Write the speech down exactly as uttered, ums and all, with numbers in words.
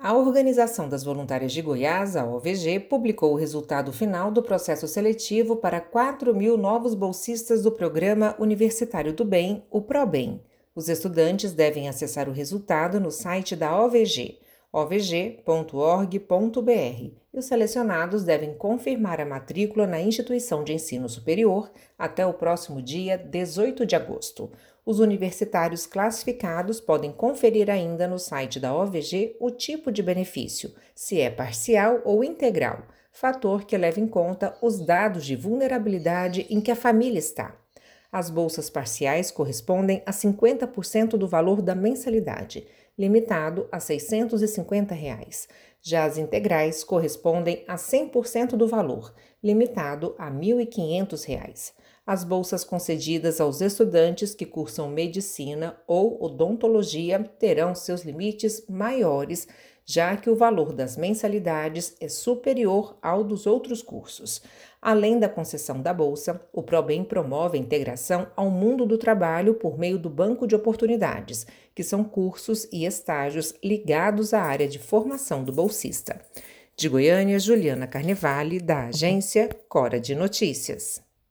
A Organização das Voluntárias de Goiás, a O V G, publicou o resultado final do processo seletivo para quatro mil novos bolsistas do Programa Universitário do Bem, o ProBem. Os estudantes devem acessar o resultado no site da O V G, o v g ponto org ponto b r, e os selecionados devem confirmar a matrícula na instituição de ensino superior até o próximo dia dezoito de agosto. Os universitários classificados podem conferir ainda no site da O V G o tipo de benefício, se é parcial ou integral, fator que leva em conta os dados de vulnerabilidade em que a família está. As bolsas parciais correspondem a cinquenta por cento do valor da mensalidade, limitado a seiscentos e cinquenta reais. Já as integrais correspondem a cem por cento do valor, limitado a mil e quinhentos reais. As bolsas concedidas aos estudantes que cursam medicina ou odontologia terão seus limites maiores, já que o valor das mensalidades é superior ao dos outros cursos. Além da concessão da bolsa, o ProBem promove a integração ao mundo do trabalho por meio do Banco de Oportunidades, que são cursos e estágios ligados à área de formação do bolsista. De Goiânia, Juliana Carnevale, da agência Cora de Notícias.